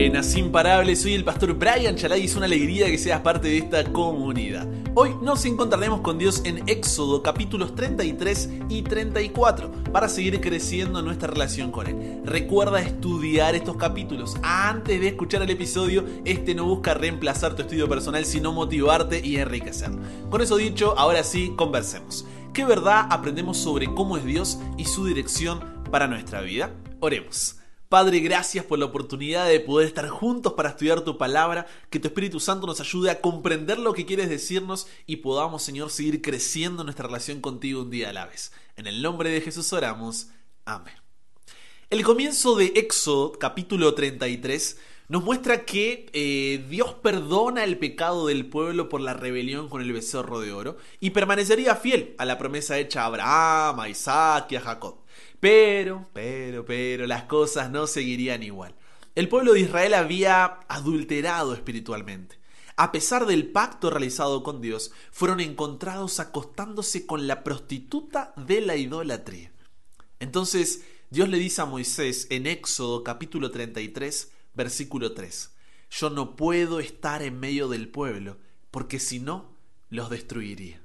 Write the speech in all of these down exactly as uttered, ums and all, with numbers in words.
buenas, imparables, soy el pastor Brian Chalai y es una alegría que seas parte de esta comunidad. Hoy nos encontraremos con Dios en Éxodo capítulos treinta y tres y treinta y cuatro para seguir creciendo en nuestra relación con Él. Recuerda estudiar estos capítulos antes de escuchar el episodio. Este no busca reemplazar tu estudio personal, sino motivarte y enriquecerlo. Con eso dicho, ahora sí, conversemos. ¿Qué verdad aprendemos sobre cómo es Dios y su dirección para nuestra vida? Oremos. Padre, gracias por la oportunidad de poder estar juntos para estudiar tu palabra, que tu Espíritu Santo nos ayude a comprender lo que quieres decirnos y podamos, Señor, seguir creciendo en nuestra relación contigo un día a la vez. En el nombre de Jesús oramos. Amén. El comienzo de Éxodo, capítulo treinta y tres, nos muestra que eh, Dios perdona el pecado del pueblo por la rebelión con el becerro de oro y permanecería fiel a la promesa hecha a Abraham, a Isaac y a Jacob. Pero, pero, pero, las cosas no seguirían igual. El pueblo de Israel había adulterado espiritualmente. A pesar del pacto realizado con Dios, fueron encontrados acostándose con la prostituta de la idolatría. Entonces, Dios le dice a Moisés en Éxodo capítulo treinta y tres, versículo tres: yo no puedo estar en medio del pueblo, porque si no, los destruiría.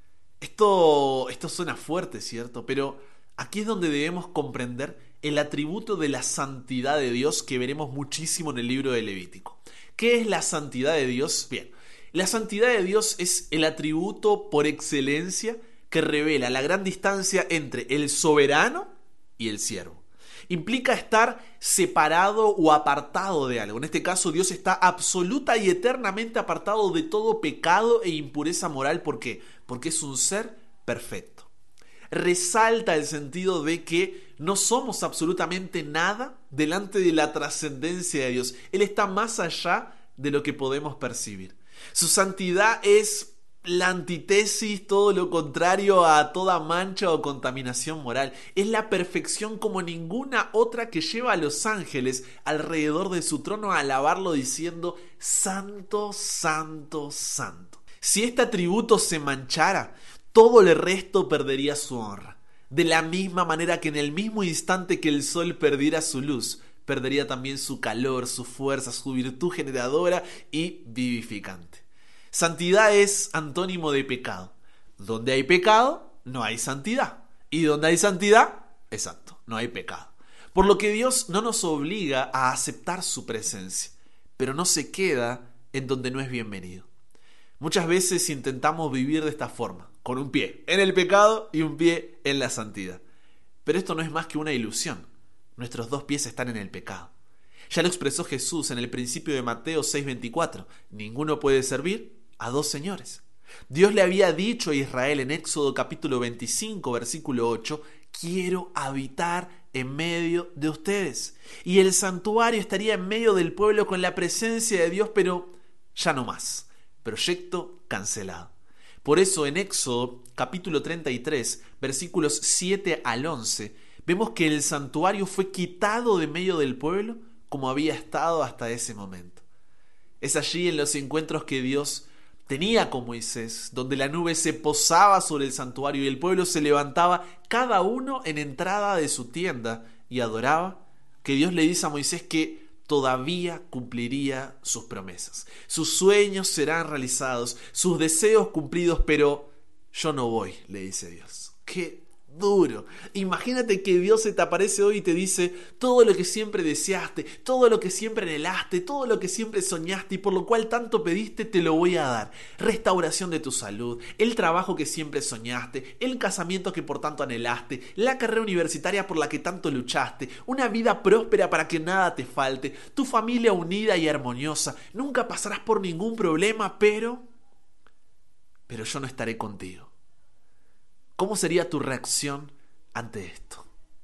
Esto, esto suena fuerte, ¿cierto? Pero aquí es donde debemos comprender el atributo de la santidad de Dios que veremos muchísimo en el libro de Levítico. ¿Qué es la santidad de Dios? Bien, la santidad de Dios es el atributo por excelencia que revela la gran distancia entre el soberano y el siervo. Implica estar separado o apartado de algo. En este caso, Dios está absoluta y eternamente apartado de todo pecado e impureza moral. ¿Por qué? Porque es un ser perfecto. Resalta el sentido de que no somos absolutamente nada delante de la trascendencia de Dios. Él está más allá de lo que podemos percibir. Su santidad es la antítesis, todo lo contrario a toda mancha o contaminación moral. Es la perfección como ninguna otra que lleva a los ángeles alrededor de su trono a alabarlo diciendo: Santo, Santo, Santo. Si este atributo se manchara, todo el resto perdería su honra. De la misma manera que en el mismo instante que el sol perdiera su luz, perdería también su calor, su fuerza, su virtud generadora y vivificante. Santidad es antónimo de pecado. Donde hay pecado, no hay santidad. Y donde hay santidad, exacto, no hay pecado. Por lo que Dios no nos obliga a aceptar su presencia, pero no se queda en donde no es bienvenido. Muchas veces intentamos vivir de esta forma, con un pie en el pecado y un pie en la santidad. Pero esto no es más que una ilusión. Nuestros dos pies están en el pecado. Ya lo expresó Jesús en el principio de Mateo seis veinticuatro. Ninguno puede servir a dos señores. Dios le había dicho a Israel en Éxodo capítulo veinticinco, versículo ocho: quiero habitar en medio de ustedes. Y el santuario estaría en medio del pueblo con la presencia de Dios, pero ya no más. Proyecto cancelado. Por eso en Éxodo capítulo treinta y tres, versículos siete al once, vemos que el santuario fue quitado de medio del pueblo como había estado hasta ese momento. Es allí en los encuentros que Dios tenía con Moisés, donde la nube se posaba sobre el santuario y el pueblo se levantaba cada uno en entrada de su tienda y adoraba, que Dios le dice a Moisés que todavía cumpliría sus promesas. Sus sueños serán realizados, sus deseos cumplidos, pero yo no voy, le dice Dios. ¡Qué duro! Imagínate que Dios se te aparece hoy y te dice: todo lo que siempre deseaste, todo lo que siempre anhelaste, todo lo que siempre soñaste y por lo cual tanto pediste, te lo voy a dar. Restauración de tu salud, el trabajo que siempre soñaste, el casamiento que por tanto anhelaste, la carrera universitaria por la que tanto luchaste, una vida próspera para que nada te falte, tu familia unida y armoniosa. Nunca pasarás por ningún problema, pero... pero yo no estaré contigo. ¿Cómo sería tu reacción ante esto?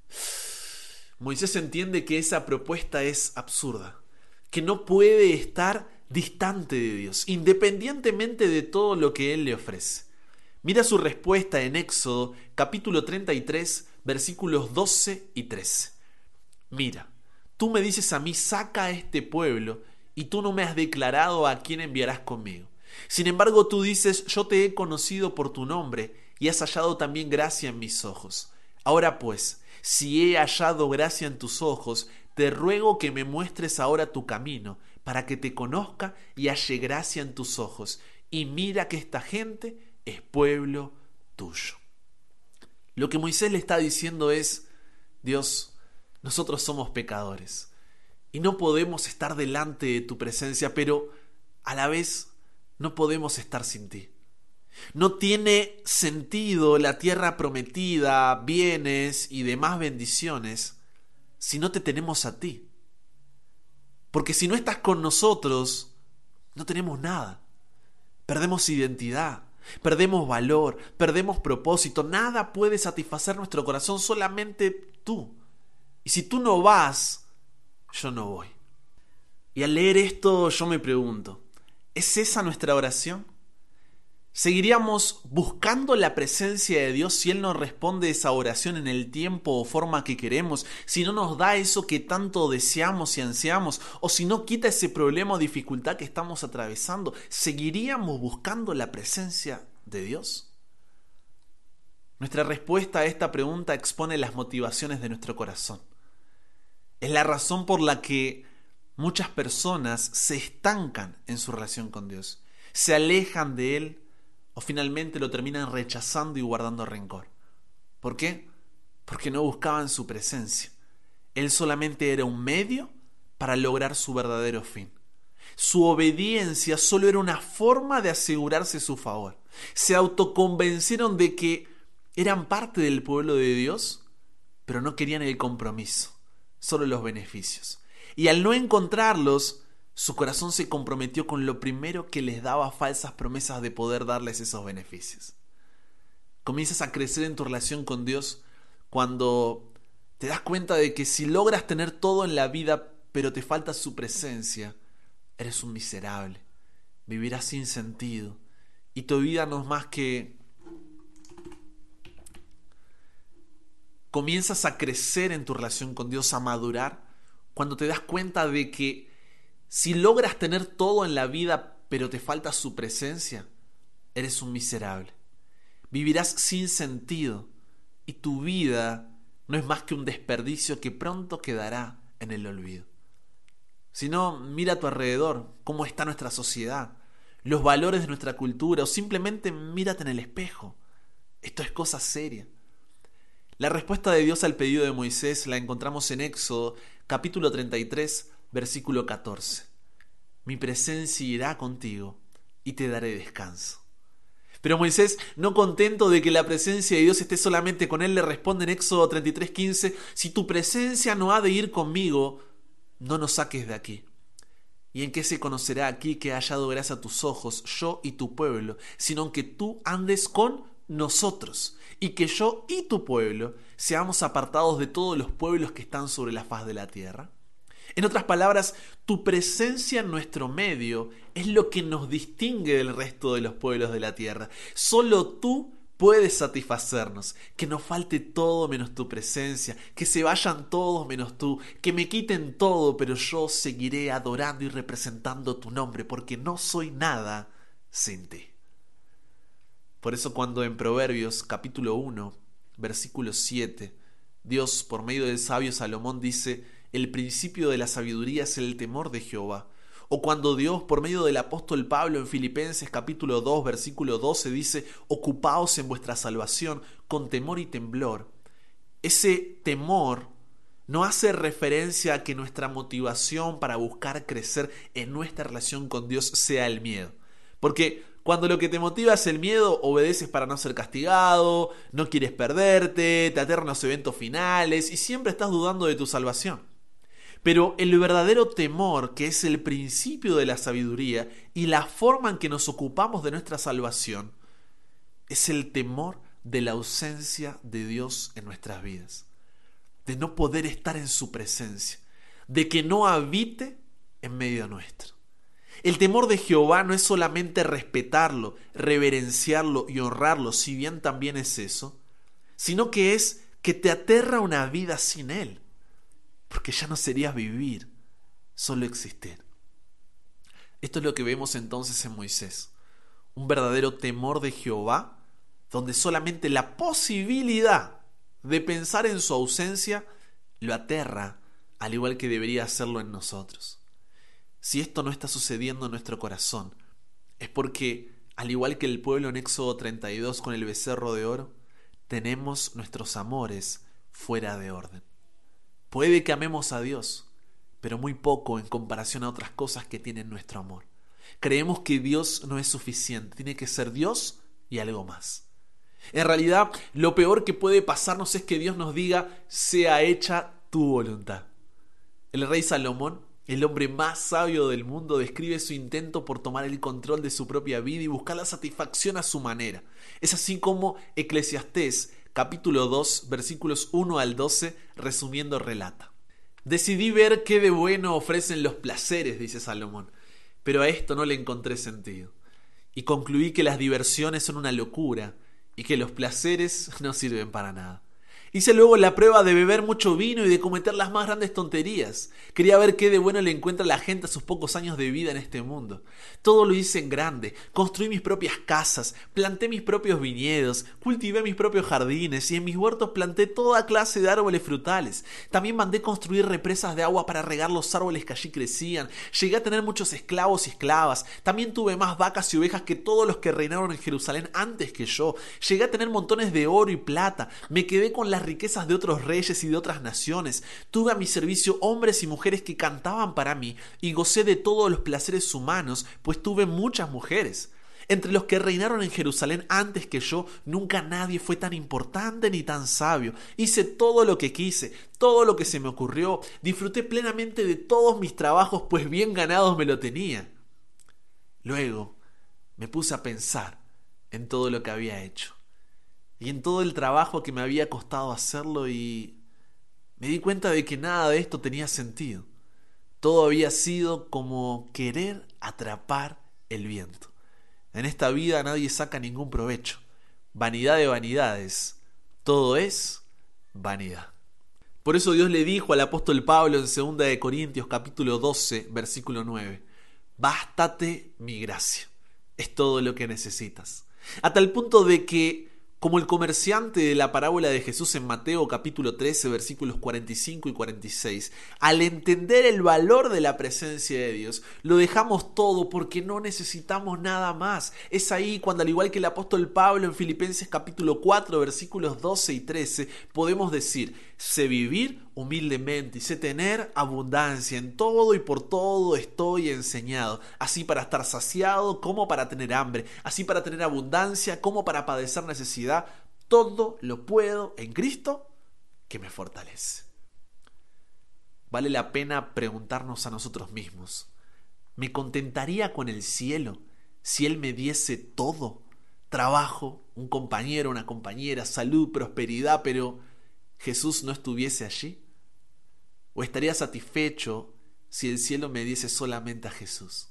Moisés entiende que esa propuesta es absurda, que no puede estar distante de Dios, independientemente de todo lo que Él le ofrece. Mira su respuesta en Éxodo capítulo treinta y tres, versículos doce y trece. Mira, tú me dices a mí: saca a este pueblo, y tú no me has declarado a quién enviarás conmigo. Sin embargo, tú dices: yo te he conocido por tu nombre, y has hallado también gracia en mis ojos. Ahora pues, si he hallado gracia en tus ojos, te ruego que me muestres ahora tu camino, para que te conozca y halle gracia en tus ojos. Y mira que esta gente es pueblo tuyo. Lo que Moisés le está diciendo es: Dios, nosotros somos pecadores y no podemos estar delante de tu presencia, pero a la vez no podemos estar sin ti. No tiene sentido la tierra prometida, bienes y demás bendiciones si no te tenemos a ti. Porque si no estás con nosotros, no tenemos nada. Perdemos identidad, perdemos valor, perdemos propósito. Nada puede satisfacer nuestro corazón, solamente tú. Y si tú no vas, yo no voy. Y al leer esto yo me pregunto, ¿es esa nuestra oración? ¿Seguiríamos buscando la presencia de Dios si Él no responde esa oración en el tiempo o forma que queremos? Si no nos da eso que tanto deseamos y ansiamos, o si no quita ese problema o dificultad que estamos atravesando, ¿seguiríamos buscando la presencia de Dios? Nuestra respuesta a esta pregunta expone las motivaciones de nuestro corazón. Es la razón por la que muchas personas se estancan en su relación con Dios, se alejan de Él, o finalmente lo terminan rechazando y guardando rencor. ¿Por qué? Porque no buscaban su presencia. Él solamente era un medio para lograr su verdadero fin. Su obediencia solo era una forma de asegurarse su favor. Se autoconvencieron de que eran parte del pueblo de Dios, pero no querían el compromiso, solo los beneficios. Y al no encontrarlos, su corazón se comprometió con lo primero que les daba falsas promesas de poder darles esos beneficios. Comienzas a crecer en tu relación con Dios cuando te das cuenta de que si logras tener todo en la vida, pero te falta su presencia, eres un miserable. Vivirás sin sentido. Y tu vida no es más que... Comienzas a crecer en tu relación con Dios, a madurar, cuando te das cuenta de que si logras tener todo en la vida, pero te falta su presencia, eres un miserable. Vivirás sin sentido y tu vida no es más que un desperdicio que pronto quedará en el olvido. Si no, mira a tu alrededor, cómo está nuestra sociedad, los valores de nuestra cultura, o simplemente mírate en el espejo. Esto es cosa seria. La respuesta de Dios al pedido de Moisés la encontramos en Éxodo, capítulo treinta y tres, versículo catorce. Mi presencia irá contigo y te daré descanso. Pero Moisés, no contento de que la presencia de Dios esté solamente con él, le responde en Éxodo treinta y tres, quince, si tu presencia no ha de ir conmigo, no nos saques de aquí. ¿Y en qué se conocerá aquí que ha hallado gracia a tus ojos, yo y tu pueblo, sino que tú andes con nosotros, y que yo y tu pueblo seamos apartados de todos los pueblos que están sobre la faz de la tierra? En otras palabras, tu presencia en nuestro medio es lo que nos distingue del resto de los pueblos de la tierra. Solo tú puedes satisfacernos. Que nos falte todo menos tu presencia, que se vayan todos menos tú, que me quiten todo, pero yo seguiré adorando y representando tu nombre, porque no soy nada sin ti. Por eso cuando en Proverbios capítulo uno, versículo siete, Dios por medio del sabio Salomón dice: el principio de la sabiduría es el temor de Jehová. O cuando Dios por medio del apóstol Pablo en Filipenses capítulo dos, versículo doce dice: ocupaos en vuestra salvación con temor y temblor. Ese temor no hace referencia a que nuestra motivación para buscar crecer en nuestra relación con Dios sea el miedo. Porque cuando lo que te motiva es el miedo, obedeces para no ser castigado, no quieres perderte, te aterran los eventos finales y siempre estás dudando de tu salvación. Pero el verdadero temor, que es el principio de la sabiduría y la forma en que nos ocupamos de nuestra salvación, es el temor de la ausencia de Dios en nuestras vidas, de no poder estar en su presencia, de que no habite en medio nuestro. El temor de Jehová no es solamente respetarlo, reverenciarlo y honrarlo, si bien también es eso, sino que es que te aterra una vida sin Él. Porque ya no serías vivir, solo existir. Esto es lo que vemos entonces en Moisés. Un verdadero temor de Jehová, donde solamente la posibilidad de pensar en su ausencia lo aterra al igual que debería hacerlo en nosotros. Si esto no está sucediendo en nuestro corazón, es porque, al igual que el pueblo en Éxodo treinta y dos con el becerro de oro, tenemos nuestros amores fuera de orden. Puede que amemos a Dios, pero muy poco en comparación a otras cosas que tienen nuestro amor. Creemos que Dios no es suficiente, tiene que ser Dios y algo más. En realidad, lo peor que puede pasarnos es que Dios nos diga, sea hecha tu voluntad. El rey Salomón, el hombre más sabio del mundo, describe su intento por tomar el control de su propia vida y buscar la satisfacción a su manera. Es así como Eclesiastés, capítulo dos, versículos uno al doce, resumiendo, relata. Decidí ver qué de bueno ofrecen los placeres, dice Salomón, pero a esto no le encontré sentido. Y concluí que las diversiones son una locura y que los placeres no sirven para nada. Hice luego la prueba de beber mucho vino y de cometer las más grandes tonterías. Quería ver qué de bueno le encuentra la gente a sus pocos años de vida en este mundo. Todo lo hice en grande. Construí mis propias casas, planté mis propios viñedos, cultivé mis propios jardines y en mis huertos planté toda clase de árboles frutales. También mandé construir represas de agua para regar los árboles que allí crecían. Llegué a tener muchos esclavos y esclavas. También tuve más vacas y ovejas que todos los que reinaron en Jerusalén antes que yo. Llegué a tener montones de oro y plata. Me quedé con las riquezas de otros reyes y de otras naciones. Tuve a mi servicio hombres y mujeres que cantaban para mí y gocé de todos los placeres humanos, pues tuve muchas mujeres. Entre los que reinaron en Jerusalén antes que yo, nunca nadie fue tan importante ni tan sabio. Hice todo lo que quise, todo lo que se me ocurrió. Disfruté plenamente de todos mis trabajos, pues bien ganados me lo tenía. Luego me puse a pensar en todo lo que había hecho y en todo el trabajo que me había costado hacerlo, y me di cuenta de que nada de esto tenía sentido. Todo había sido como querer atrapar el viento. En esta vida nadie saca ningún provecho. Vanidad de vanidades. Todo es vanidad. Por eso Dios le dijo al apóstol Pablo en segunda de Corintios capítulo doce, versículo nueve: bástate mi gracia. Es todo lo que necesitas. A tal punto de que, como el comerciante de la parábola de Jesús en Mateo capítulo trece, versículos cuarenta y cinco y cuarenta y seis, al entender el valor de la presencia de Dios, lo dejamos todo porque no necesitamos nada más. Es ahí cuando, al igual que el apóstol Pablo en Filipenses capítulo cuatro, versículos doce y trece, podemos decir: sé vivir humildemente y sé tener abundancia. En todo y por todo estoy enseñado, así para estar saciado como para tener hambre, así para tener abundancia como para padecer necesidad. Todo lo puedo en Cristo que me fortalece. Vale la pena preguntarnos a nosotros mismos: ¿me contentaría con el cielo si Él me diese todo? Trabajo, un compañero, una compañera, salud, prosperidad, pero Jesús no estuviese allí. ¿O estaría satisfecho si el cielo me diese solamente a Jesús?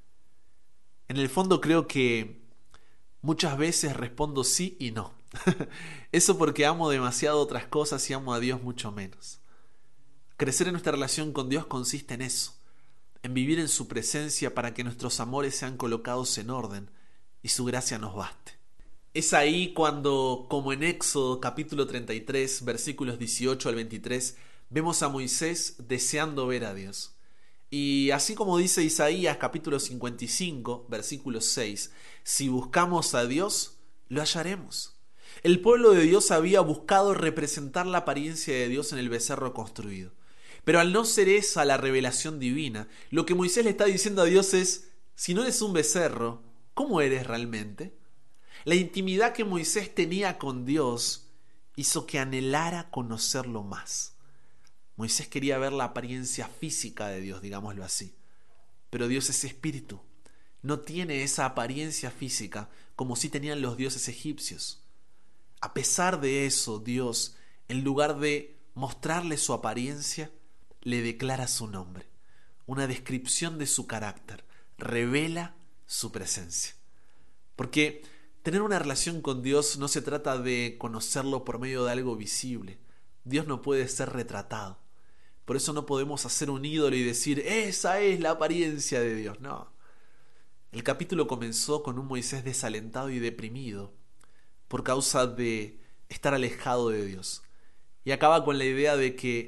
En el fondo creo que muchas veces respondo sí y no. Eso porque amo demasiado otras cosas y amo a Dios mucho menos. Crecer en nuestra relación con Dios consiste en eso, en vivir en su presencia para que nuestros amores sean colocados en orden y su gracia nos baste. Es ahí cuando, como en Éxodo capítulo treinta y tres, versículos dieciocho al veintitrés, vemos a Moisés deseando ver a Dios. Y así como dice Isaías capítulo cincuenta y cinco, versículo seis, si buscamos a Dios, lo hallaremos. El pueblo de Dios había buscado representar la apariencia de Dios en el becerro construido. Pero al no ser esa la revelación divina, lo que Moisés le está diciendo a Dios es: si no eres un becerro, ¿cómo eres realmente? La intimidad que Moisés tenía con Dios hizo que anhelara conocerlo más. Moisés quería ver la apariencia física de Dios, digámoslo así. Pero Dios es espíritu. No tiene esa apariencia física como sí tenían los dioses egipcios. A pesar de eso, Dios, en lugar de mostrarle su apariencia, le declara su nombre. Una descripción de su carácter. Revela su presencia. Porque tener una relación con Dios no se trata de conocerlo por medio de algo visible. Dios no puede ser retratado. Por eso no podemos hacer un ídolo y decir: esa es la apariencia de Dios. No. El capítulo comenzó con un Moisés desalentado y deprimido por causa de estar alejado de Dios. Y acaba con la idea de que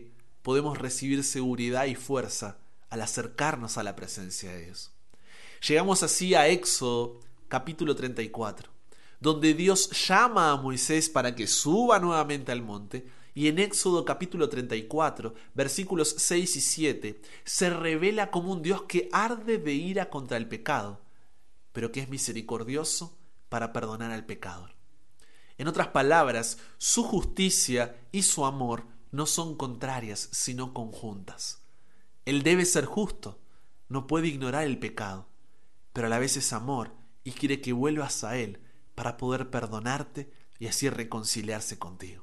podemos recibir seguridad y fuerza al acercarnos a la presencia de Dios. Llegamos así a Éxodo capítulo treinta y cuatro, donde Dios llama a Moisés para que suba nuevamente al monte, y en Éxodo capítulo treinta y cuatro, versículos seis y siete, se revela como un Dios que arde de ira contra el pecado, pero que es misericordioso para perdonar al pecador. En otras palabras, su justicia y su amor no son contrarias, sino conjuntas. Él debe ser justo, no puede ignorar el pecado, pero a la vez es amor y quiere que vuelvas a Él para poder perdonarte y así reconciliarse contigo.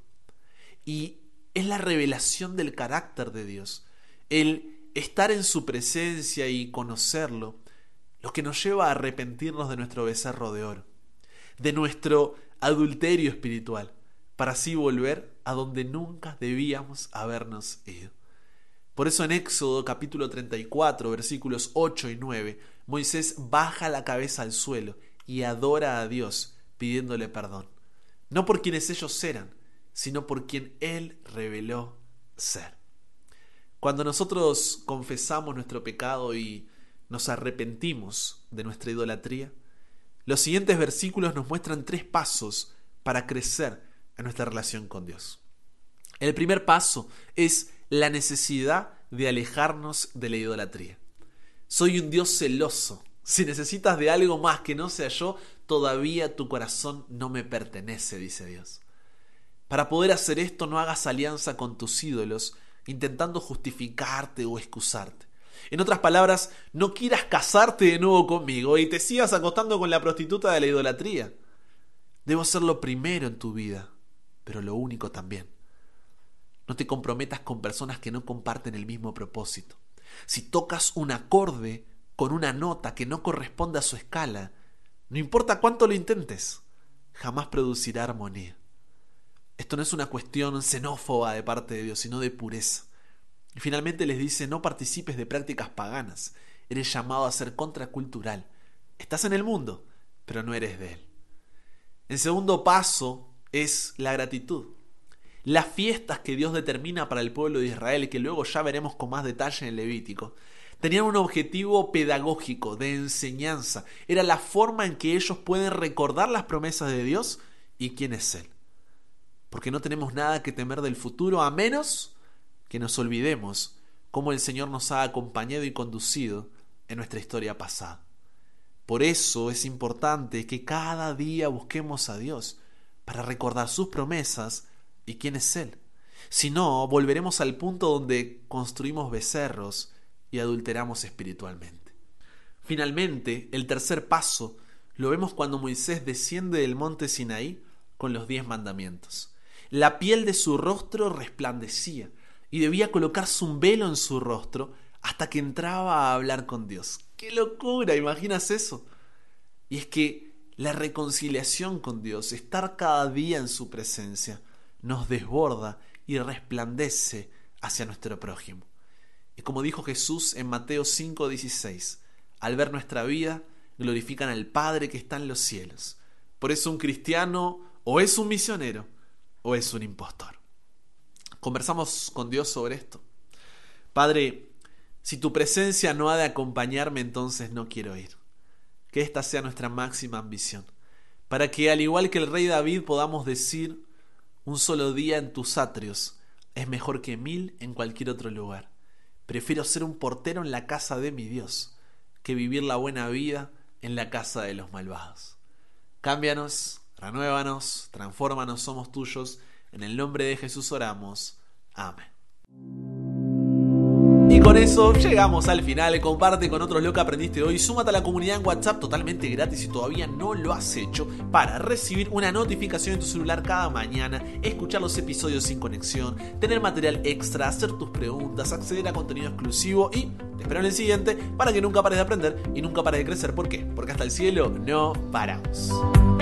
Y es la revelación del carácter de Dios, el estar en su presencia y conocerlo, lo que nos lleva a arrepentirnos de nuestro becerro de oro, de nuestro adulterio espiritual, para así volver a donde nunca debíamos habernos ido. Por eso en Éxodo capítulo treinta y cuatro, versículos ocho y nueve, Moisés baja la cabeza al suelo y adora a Dios pidiéndole perdón, no por quienes ellos eran, sino por quien Él reveló ser. Cuando nosotros confesamos nuestro pecado y nos arrepentimos de nuestra idolatría, los siguientes versículos nos muestran tres pasos para crecer en nuestra relación con Dios. El primer paso es la necesidad de alejarnos de la idolatría. Soy un Dios celoso. Si necesitas de algo más que no sea yo, todavía tu corazón no me pertenece, dice Dios. Para poder hacer esto, no hagas alianza con tus ídolos, intentando justificarte o excusarte. En otras palabras, no quieras casarte de nuevo conmigo y te sigas acostando con la prostituta de la idolatría. Debo ser lo primero en tu vida, pero lo único también. No te comprometas con personas que no comparten el mismo propósito. Si tocas un acorde con una nota que no corresponde a su escala, no importa cuánto lo intentes, jamás producirá armonía. Esto no es una cuestión xenófoba de parte de Dios, sino de pureza. Y finalmente les dice, no participes de prácticas paganas. Eres llamado a ser contracultural. Estás en el mundo, pero no eres de él. El segundo paso es la gratitud. Las fiestas que Dios determina para el pueblo de Israel, que luego ya veremos con más detalle en el Levítico, tenían un objetivo pedagógico, de enseñanza. Era la forma en que ellos pueden recordar las promesas de Dios y quién es Él. Porque no tenemos nada que temer del futuro, a menos que nos olvidemos cómo el Señor nos ha acompañado y conducido en nuestra historia pasada. Por eso es importante que cada día busquemos a Dios para recordar sus promesas y quién es Él. Si no, volveremos al punto donde construimos becerros y adulteramos espiritualmente. Finalmente, el tercer paso lo vemos cuando Moisés desciende del monte Sinaí con los diez mandamientos. La piel de su rostro resplandecía y debía colocarse un velo en su rostro hasta que entraba a hablar con Dios. ¡Qué locura! ¿Imaginas eso? Y es que la reconciliación con Dios, estar cada día en su presencia, nos desborda y resplandece hacia nuestro prójimo. Y como dijo Jesús en Mateo cinco dieciséis, al ver nuestra vida, glorifican al Padre que está en los cielos. Por eso un cristiano o es un misionero o es un impostor. Conversamos con Dios sobre esto. Padre, si tu presencia no ha de acompañarme, entonces no quiero ir. Que esta sea nuestra máxima ambición, para que al igual que el rey David podamos decir, un solo día en tus atrios es mejor que mil en cualquier otro lugar. Prefiero ser un portero en la casa de mi Dios que vivir la buena vida en la casa de los malvados. Cámbianos, renuévanos, transfórmanos, somos tuyos. En el nombre de Jesús oramos. Amén. Y con eso llegamos al final. Comparte con otros lo que aprendiste hoy. Súmate a la comunidad en WhatsApp totalmente gratis si todavía no lo has hecho, para recibir una notificación en tu celular cada mañana, escuchar los episodios sin conexión, tener material extra, hacer tus preguntas, acceder a contenido exclusivo y te espero en el siguiente para que nunca pares de aprender y nunca pares de crecer. ¿Por qué? Porque hasta el cielo no paramos.